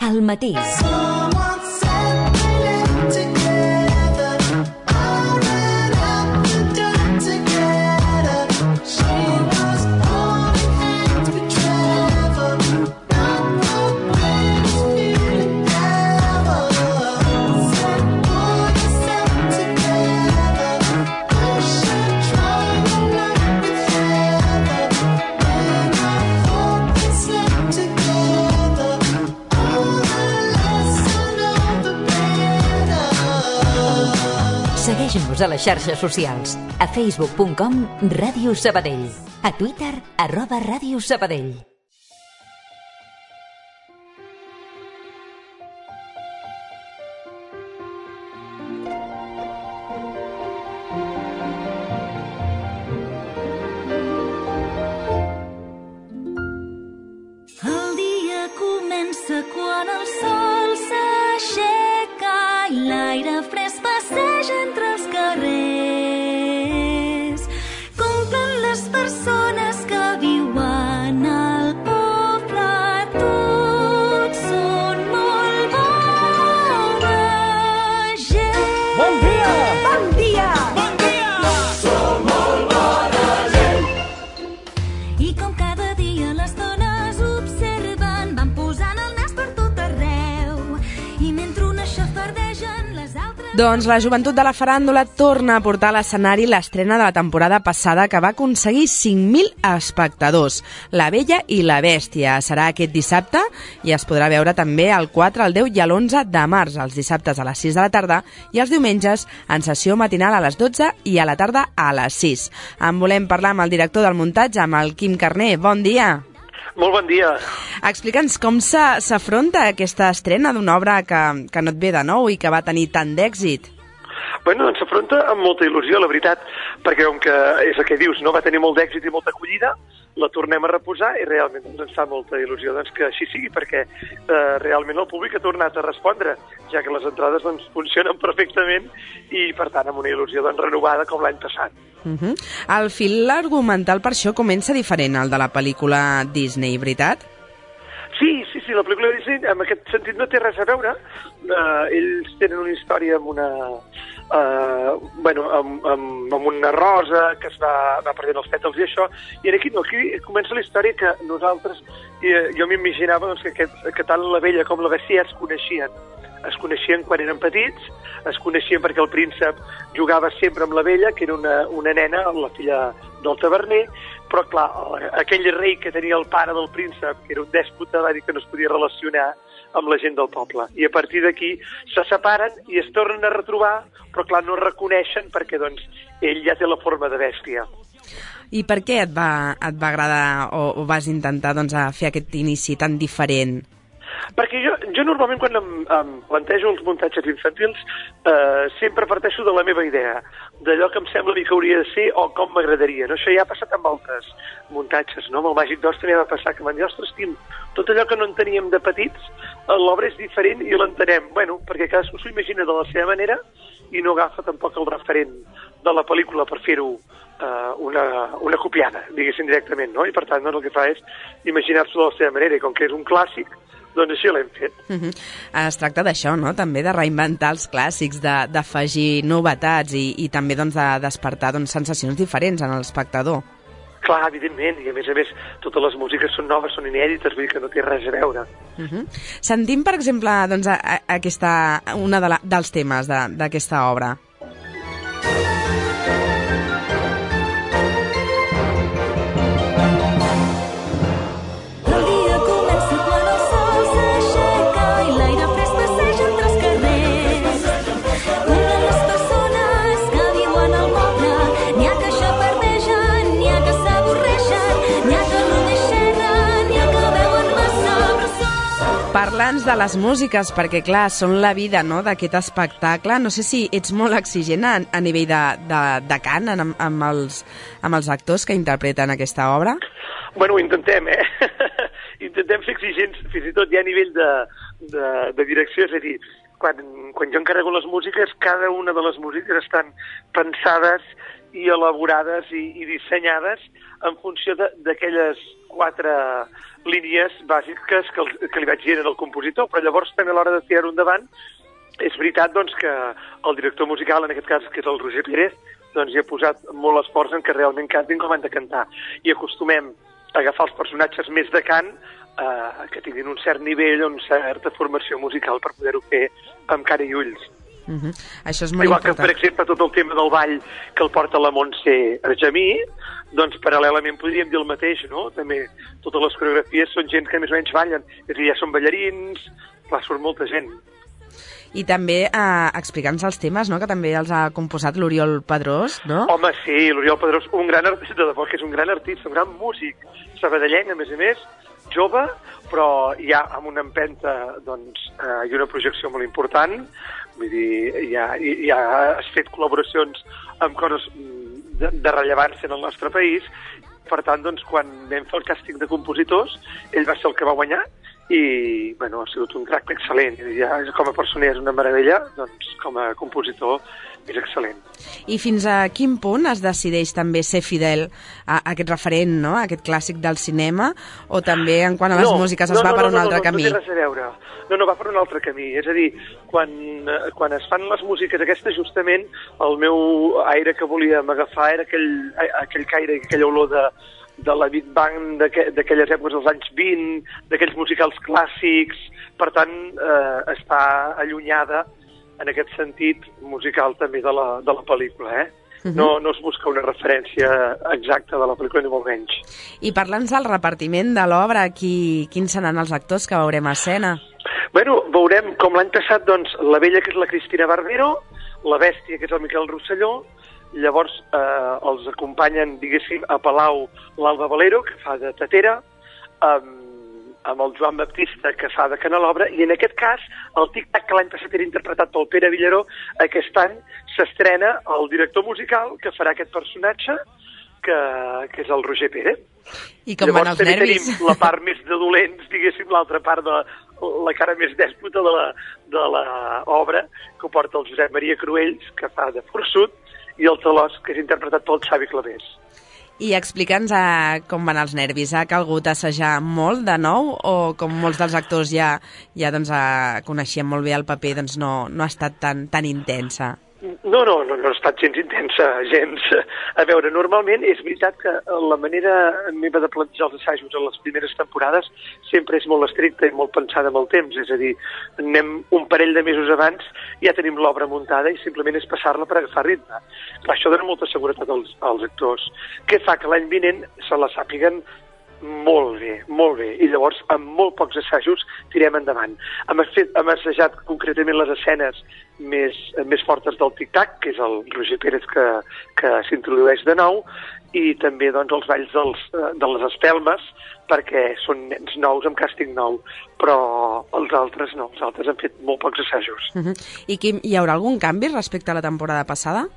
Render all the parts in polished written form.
al matí. Segueix-nos a les xarxes socials. A facebook.com/Ràdio Sabadell. A Twitter @Ràdio Sabadell. El dia comença quan el sol s'aixeca i l'aire fresc passeja entre els carrers. Compten les persones que viuen al poble, tots són molt bona gent. Bon dia! Bon dia! Bon dia! Som molt bona gent. I com cada dia les dones observen, van posant el nas per tot arreu. I mentre unes xafardegen, les altres... Doncs la joventut de la faràndula torna a portar a l'escenari l'estrena de la temporada passada que va aconseguir 5.000 espectadors. La Bella i la Bèstia serà aquest dissabte i es podrà veure també el 4, el 10 i l'11 de març, els dissabtes a les 6 de la tarda i els diumenges en sessió matinal a les 12 i a la tarda a les 6. En volem parlar amb el director del muntatge, amb el Quim Carner. Bon dia. Molt bon dia. Explica'ns com s'afronta aquesta estrena d'una obra que no et ve de nou i que va tenir tant d'èxit. Bueno, doncs s'afronta amb molta il·lusió, la veritat, perquè com que és el que dius, no va tenir molt d'èxit i molta acollida, la tornem a reposar i realment ens fa molta il·lusió doncs, que així sigui, perquè realment el públic ha tornat a respondre, ja que les entrades doncs, funcionen perfectament i, per tant, amb una il·lusió doncs, renovada com l'any passat. El fil argumental per això comença diferent al de la pel·lícula Disney, veritat? Sí, la pel·lícula Disney en aquest sentit no té res a veure. Ells tenen una història amb una... amb una rosa que es va perdent els pètals i això, i aquí no, aquí comença la història que nosaltres, jo m'imaginava doncs, que tant la Bella com la Bèstia es coneixien quan eren petits, es coneixien perquè el príncep jugava sempre amb la Bella, que era una nena, la filla del taverner, però clar, aquell rei que tenia el pare del príncep, que era un dèspota, va dir que no es podia relacionar amb la gent del poble. I a partir d'aquí se separen i es tornen a retrobar, però clar, no es reconeixen perquè doncs, ell ja té la forma de bèstia. I per què et va agradar o vas intentar doncs, fer aquest inici tan diferent? Perquè jo normalment quan em plantejo els muntatges infantils sempre parteixo de la meva idea, d'allò que em sembla que hauria de ser o com m'agradaria. No? Això ja ha passat amb altres muntatges. No? Amb el Màgic d'Oz també va passar que m'han dit, ostres, Tim, tot allò que no enteníem de petits, l'obra és diferent i l'entenem. Bueno, perquè cadascú s'ho imagina de la seva manera i no agafa tampoc el referent de la pel·lícula per fer-ho una copiada, diguéssim directament, no? I per tant doncs, el que fa és imaginar-s'ho de la seva manera i com que és un clàssic, doncs així l'hem fet. Es tracta d'això, no? També de reinventar els clàssics, d'afegir novetats i també doncs, de despertar doncs, sensacions diferents en l'espectador. Clar, evidentment, i a més totes les músiques són noves, són inèdites, vull dir que no té res a veure. Sentim, per exemple, doncs, una dels temes d'aquesta obra. Parla'ns de les músiques, perquè clar, són la vida, no?, d'aquest espectacle. No sé si ets molt exigent a nivell de cant amb els actors que interpreten aquesta obra. Bueno, ho intentem, Intentem ser exigents, fins i tot ja a nivell de direcció, és a dir, quan jo encarrego les músiques, cada una de les músiques estan pensades i elaborades i dissenyades en funció d'aquelles 4 línies bàsiques que li vaig dir al compositor, però llavors també a l'hora de tirar-ho endavant és veritat doncs, que el director musical, en aquest cas, que és el Roger Pérez, doncs hi ha posat molt esforç en que realment cantin com han de cantar. I acostumem a agafar els personatges més de cant que tinguin un cert nivell o una certa formació musical per poder-ho fer amb cara i ulls. Això és molt Igual important. que, per exemple, tot el tema del ball que el porta la Montse Argemí, doncs paral·lelament podríem dir el mateix, no? També totes les coreografies són gent que més o menys ballen. És a dir, ja són ballarins, clar, surt molta gent. I també explicant-nos els temes, no?, que també els ha composat l'Oriol Pedrós, no? Home, sí, l'Oriol Pedrós, un gran artista, de debò que és un gran artista, un gran músic, sabadellenc, a més, jove, però ja amb una empenta doncs, i una projecció molt important. Vull dir, ja has fet col·laboracions amb coses de rellevància en el nostre país. Per tant, doncs, quan vam fer el càsting de compositors, ell va ser el que va guanyar i, bueno, ha sigut un tracte excel·lent. Ja, com a persona és una meravella, doncs, com a compositor és excel·lent. I fins a quin punt es decideix també ser fidel a aquest referent, no?, a aquest clàssic del cinema, o també en quant a les músiques es va per un altre camí? No té res a veure. No, va per un altre camí. És a dir, quan es fan les músiques aquestes, justament el meu aire que volíem agafar era aquell caire, aquella olor de la Big Bang d'aquelles èpoques dels anys 20, d'aquells musicals clàssics. Per tant, està allunyada en aquest sentit musical també de la pel·lícula, No es busca una referència exacta de la pel·lícula, ni molt menys. I parla'ns del repartiment de l'obra, quins seran els actors que veurem a escena? Bueno, veurem, com l'any passat, doncs, la Vella, que és la Cristina Barbero, la Bèstia, que és el Miquel Rosselló, llavors els acompanyen, diguéssim, a Palau l'Alba Valero, que fa de tetera, amb el Joan Baptista, que fa de Canelobre, i en aquest cas, el tic-tac que l'any passat era interpretat pel Pere Villaró, aquest any s'estrena el director musical que farà aquest personatge, que és el Roger Pérez. I com van els nervis? Llavors també tenim la part més de dolents, diguéssim, l'altra part de la cara més dèspota de l'obra, que ho porta el Josep Maria Cruells, que fa de Forçut, i el Talós, que és interpretat pel Xavi Clavés. I explica'ns com van els nervis. Ha calgut assajar molt de nou o com molts dels actors ja doncs, coneixien molt bé el paper, doncs no ha estat tan intensa? No ha estat gens intensa, gens. A veure, normalment és veritat que la manera meva de plantejar els assajos en les primeres temporades sempre és molt estricta i molt pensada amb el temps, és a dir, anem un parell de mesos abans, ja tenim l'obra muntada i simplement és passar-la per agafar ritme. Clar, això dona molta seguretat als actors, que fa que l'any vinent se la sàpiguen molt bé, i llavors amb molt pocs assajos tirem endavant. Hem assajat concretament les escenes més fortes del tic-tac, que és el Roger Pérez que s'introdueix de nou, i també doncs, els balls de les espelmes, perquè són nens nous amb càsting nou, però els altres no, els altres han fet molt pocs assajos. I hi haurà algun canvi respecte a la temporada passada?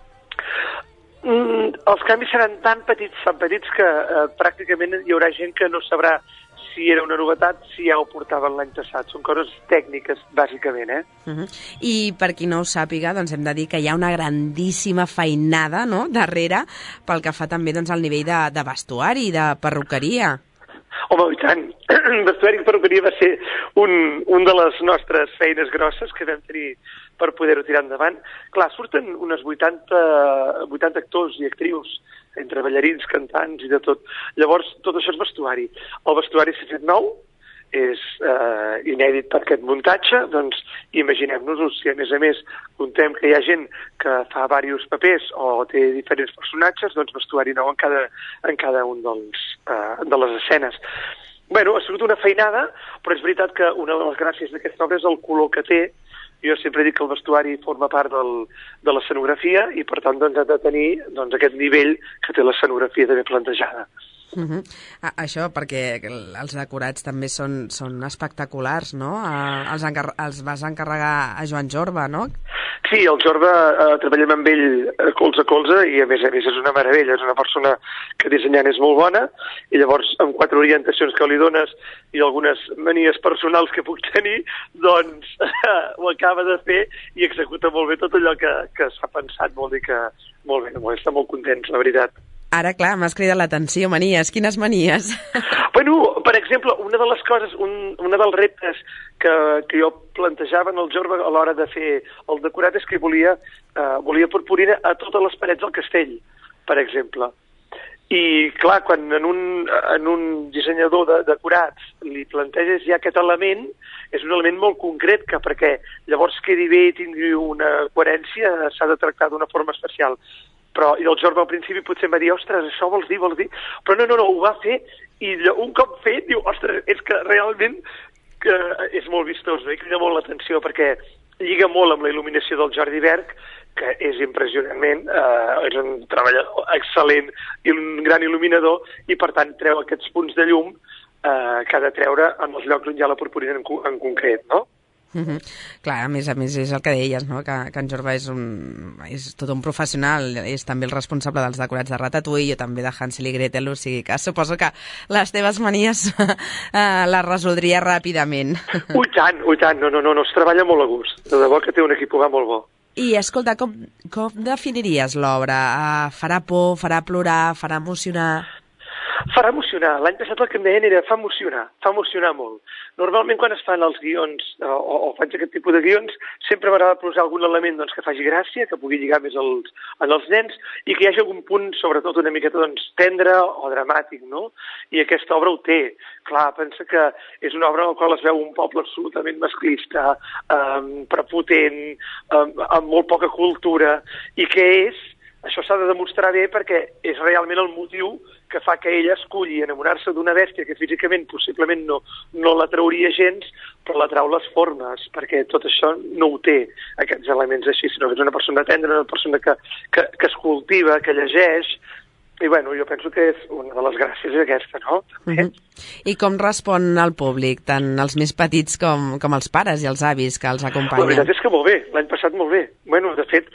Els canvis seran tan petits que pràcticament hi haurà gent que no sabrà si era una novetat, si ja ho portaven l'any passat. Són coses tècniques, bàsicament, I per qui no ho sàpiga, doncs hem de dir que hi ha una grandíssima feinada, no?, darrere, pel que fa també doncs, al nivell de vestuari i de perruqueria. Home, i tant. Vestuari i perruqueria va ser un de les nostres feines grosses que vam tenir per poder-ho tirar endavant. Clar, surten unes 80 actors i actrius, entre ballarins, cantants i de tot. Llavors, tot això és vestuari. El vestuari s'ha fet nou, és inèdit per aquest muntatge, doncs imaginem-nos-ho, si a més contem que hi ha gent que fa diversos papers o té diferents personatges, doncs vestuari nou en cada un de les escenes. Bueno, ha sigut una feinada, però és veritat que una de les gràcies d'aquesta obra és el color que té. Jo sempre dic que el vestuari forma part de l'escenografia i, per tant, doncs, ha de tenir aquest nivell que té l'escenografia també plantejada. Això perquè els decorats també són espectaculars, no? Els vas encarregar a Joan Jorba, no? Sí, el Jorba treballem amb ell colze a colze i a més és una meravella, és una persona que dissenyant és molt bona i llavors amb 4 orientacions que li dones i algunes manies personals que puc tenir, doncs ho acaba de fer i executa molt bé tot allò que s'ha pensat, vol dir que molt bé, està molt contents, la veritat. Ara, clar, m'has cridat l'atenció, manies. Quines manies? Bueno, per exemple, una de les coses, un dels reptes que jo plantejava en el Jorba a l'hora de fer el decorat és que volia purpurina a totes les parets del castell, per exemple. I, clar, quan en un dissenyador de decorats li planteges ja aquest element, és un element molt concret que perquè llavors quedi bé i tingui una coherència s'ha de tractar d'una forma especial. I el Jorba al principi potser em va dir, ostres, això vols dir? Però no, ho va fer i un cop fet diu, ostres, és que realment que és molt vistós, no? I crida molt l'atenció perquè lliga molt amb la il·luminació del Jordi Berg, que és impressionantment, és un treballador excel·lent i un gran il·luminador i per tant treu aquests punts de llum que ha de treure en els llocs on hi ha la purpurina en concret, no? Clar, a més és el que deies, no? que en Jorba és tot un professional, és també el responsable dels decorats de Ratatouille o també de Hansel i Gretel, o sigui que suposo que les teves manies les resoldria ràpidament. Ui tant, no, es treballa molt a gust, de debò que té un equip molt bo. I escolta, com definiries l'obra? Farà por, farà plorar, farà emocionar? Farà emocionar. L'any passat el que em deien era fa emocionar molt. Normalment quan es fan els guions o faig aquest tipus de guions sempre m'agrada posar algun element que faci gràcia, que pugui lligar més als nens i que hi hagi algun punt, sobretot una miqueta tendre o dramàtic, no? I aquesta obra ho té. Clar, pensa que és una obra en la qual es veu un poble absolutament masclista, prepotent, amb molt poca cultura i que això s'ha de demostrar bé perquè és realment el motiu que fa que ella esculli enamorar-se d'una bèstia que físicament possiblement no l'atrauria gens, però l'atrau les formes, perquè tot això no ho té, aquests elements així, sinó que és una persona tendra, una persona que es cultiva, que llegeix, i bueno, jo penso que és una de les gràcies aquesta, no? I com respon el públic, tant els més petits com els pares i els avis que els acompanyen? La veritat és que molt bé, l'any passat molt bé. Bueno, de fet,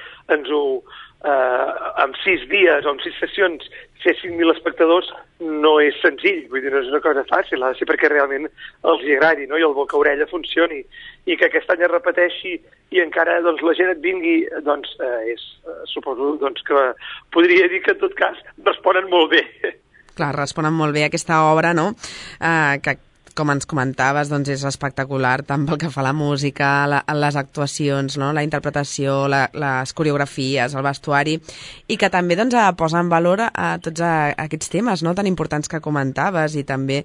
en 6 dies o en 6 sessions fer 5.000 espectadors no és senzill, vull dir, no és una cosa fàcil, ha de ser perquè realment els hi agradi, no? I el boca-orella funcioni, i que aquest any es repeteixi i encara la gent et vingui, suposo que podria dir que en tot cas responen molt bé. Clar, responen molt bé a aquesta obra, no? Que com ens comentaves, és espectacular tant pel que fa a la música, les actuacions, no? La interpretació, les coreografies, el vestuari, i que també posa en valor a tots aquests temes, no? Tan importants que comentaves, i també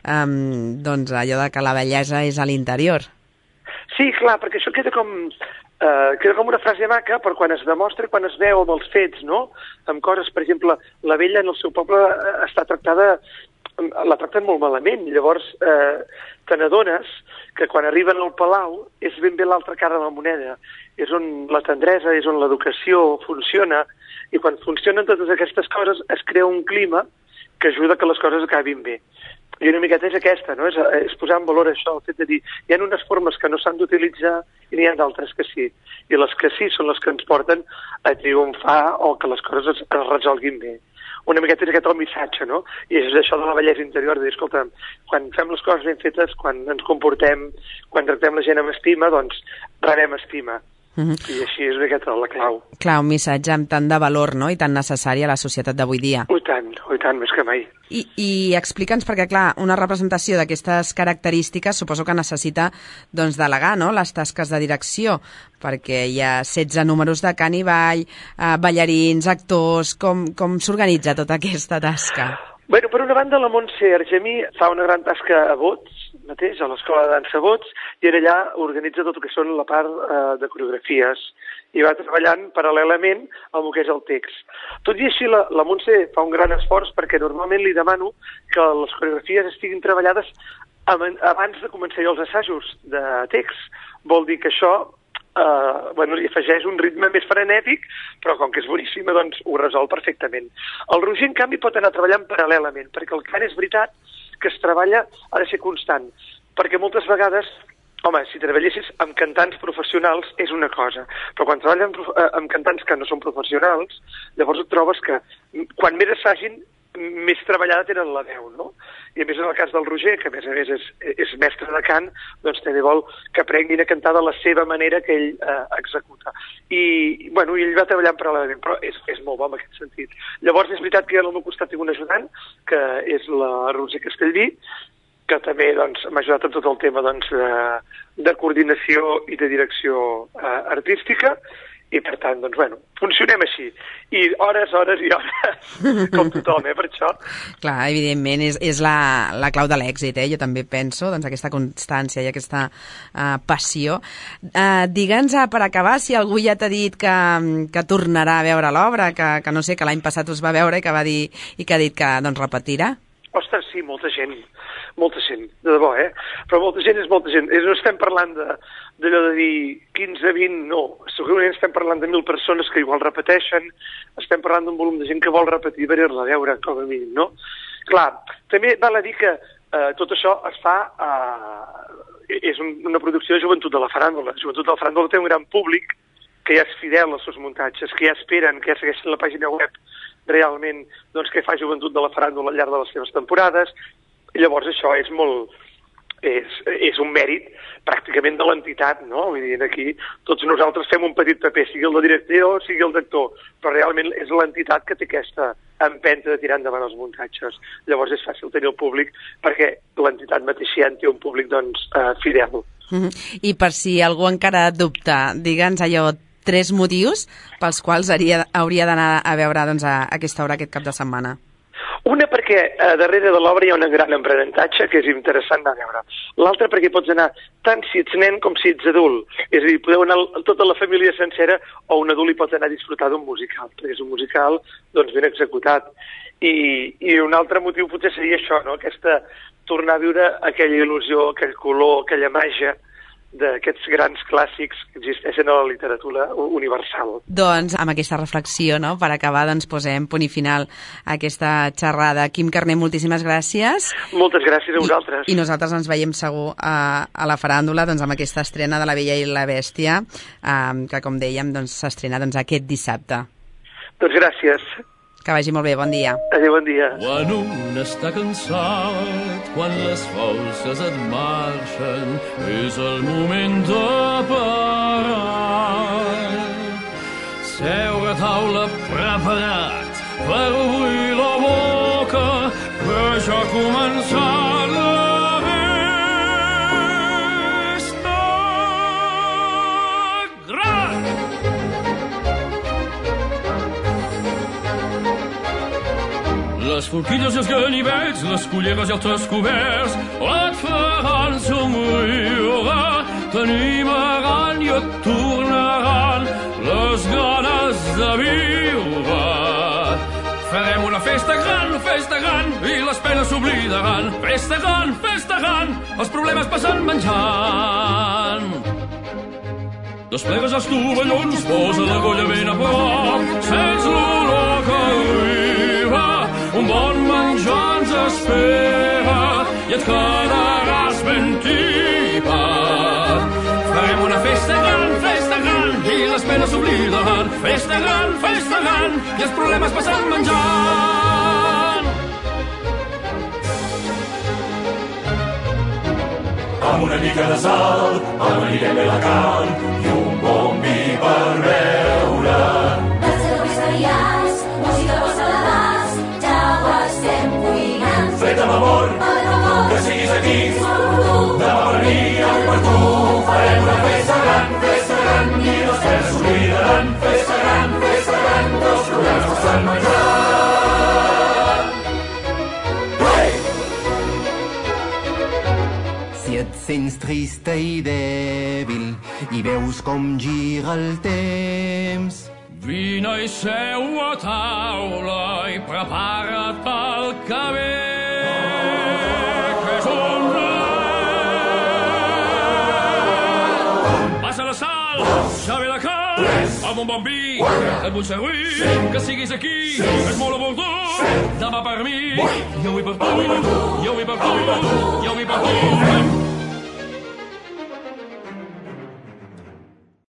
allò de que la bellesa és a l'interior. Sí, clar, perquè això queda com una frase maca, però quan es demostra, quan es veu amb els fets, no? Amb coses, per exemple, la vella en el seu poble està tractada, la tracten molt malament, llavors te n'adones que quan arriben al palau és ben bé l'altra cara de la moneda, és on la tendresa, és on l'educació funciona, i quan funcionen totes aquestes coses es crea un clima que ajuda que les coses acabin bé. I una miqueta és aquesta, no? És posar en valor això, el fet de dir, hi ha unes formes que no s'han d'utilitzar i n'hi ha d'altres que sí, i les que sí són les que ens porten a triomfar o que les coses es resolguin bé. Una miqueta és aquest el missatge, no? I és això de la bellesa interior, de dir, escolta, quan fem les coses ben fetes, quan ens comportem, quan tractem la gent amb estima, doncs rebem estima. I així és una miqueta la clau. Clar, un missatge amb tant de valor, no?, i tan necessari a la societat d'avui dia. I tant, més que mai. I explica'ns, perquè clar, una representació d'aquestes característiques suposo que necessita delegar, no?, les tasques de direcció, perquè hi ha 16 números de cant i ball, ballarins, actors, com s'organitza tota aquesta tasca? Bueno, per una banda, la Montse Argemí fa una gran tasca a Bots, mateix, a l'Escola de Dansa Bots, i allà organitza tot el que són la part de coreografies, i va treballant paral·lelament amb el que és el text. Tot i així, la Montse fa un gran esforç perquè normalment li demano que les coreografies estiguin treballades abans de començar els assajos de text. Vol dir que això li afegeix un ritme més frenètic, però com que és boníssima, doncs ho resol perfectament. El Roger, en canvi, pot anar treballant paral·lelament, perquè el cant és veritat que es treballa, ha de ser constant, perquè moltes vegades Home, si treballessis amb cantants professionals és una cosa, però quan treballen amb cantants que no són professionals, llavors et trobes que quan més assagin, més treballada tenen la veu, no? I a més en el cas del Roger, que a més és mestre de cant, doncs també vol que aprenguin a cantar de la seva manera que ell executa. I ell va treballant paral·lelament, però és molt bo en aquest sentit. Llavors és veritat que jo al meu costat tinc un ajudant, que és la Roser Castellví, que també m'ha ajudat en tot el tema de coordinació i de direcció artística, i per tant, funcionem així. I hores i hores, com tothom, per això. Clar, evidentment, és la clau de l'èxit, Jo també penso, aquesta constància i aquesta passió. Digue'ns, per acabar, si algú ja t'ha dit que tornarà a veure l'obra, que no sé, que l'any passat us va veure i que ha dit que repetirà. Ostres, sí, molta gent, de debò, Però molta gent és molta gent. No estem parlant d'allò de dir 15, 20, no. Segurament estem parlant de 1.000 persones que igual repeteixen, estem parlant d'un volum de gent que vol repetir i venir-la a veure, com a mínim, no? Clar, també val a dir que tot això es fa... és una producció de Joventut de la Faràndula. Joventut de la Faràndula té un gran públic que ja és fidel als seus muntatges, que ja esperen, que ja segueixen la pàgina web realment que fa Joventut de la Faràndula al llarg de les seves temporades. I llavors això és molt... és un mèrit pràcticament de l'entitat, no? Vull dir, aquí tots nosaltres fem un petit paper, sigui el de director, sigui el d'actor, però realment és l'entitat que té aquesta empenta de tirar endavant els muntatges. Llavors és fàcil tenir el públic perquè l'entitat mateixa ja en té un públic, fidel. I per si algú encara dubta, digue'ns 3 motius pels quals hauria d'anar a veure aquesta obra aquest cap de setmana. Una, perquè darrere de l'obra hi ha un gran aprenentatge que és interessant anar a veure. L'altra, perquè pots anar tant si ets nen com si ets adult. És a dir, podeu anar tota la família sencera o un adult hi pot anar a disfrutar d'un musical, perquè és un musical ben executat. I un altre motiu potser seria això, no? Tornar a viure aquella il·lusió, aquell color, aquella màgia d'aquests grans clàssics que existeixen a la literatura universal. Doncs amb aquesta reflexió, per acabar, posem punt i final a aquesta xerrada. Quim Carner, moltíssimes gràcies. Moltes gràcies a vosaltres. I nosaltres ens veiem segur a la Faràndula amb aquesta estrena de La Bella i la Bèstia, que, com dèiem, s'estrena aquest dissabte. Doncs gràcies. Que vagi molt bé, bon dia. Adéu, bon dia. Quan un està cansat, quan les forces et marxen, és el moment de parar. Seure a taula preparat per obrir la boca, que ja ha començat la festa gran. Les forquilles i els ganivets, les culleres i els descoberts et faran somriure, t'animaran i et tornaran les ganes de viure. Farem una festa gran, i les penes s'oblidaran. Festa gran, els problemes passen menjant. Desplegues els tovallons, posa l'agulla ben a prop, sents l'olor que arriba, un bon menjar ens espera i et quedaràs ben tipat. Farem una festa gran, i les penes s'oblidaran. Festa gran, i els problemes passen menjant. Amb una mica de sal, amanirem bé la carn i un bon vi per beure. Danses vegetarians, música pels paladars, ja ho estem cuinant. Fred amb amor, que siguis aquí, demà per mi, avui per tu. Farem una festa gran, i les penes s'oblidaran. Festa gran, els problemes passen menjant. Si et sents trista i dèbil i veus com gira el temps, vine i seu a taula i prepara't pel que ve, que és un ple. Passa la sal, ja ve la cal, amb un bon vi, et vull servir, que siguis aquí, és molt oportú, demà per mi, i avui per tu, i avui per tu, i avui per tu.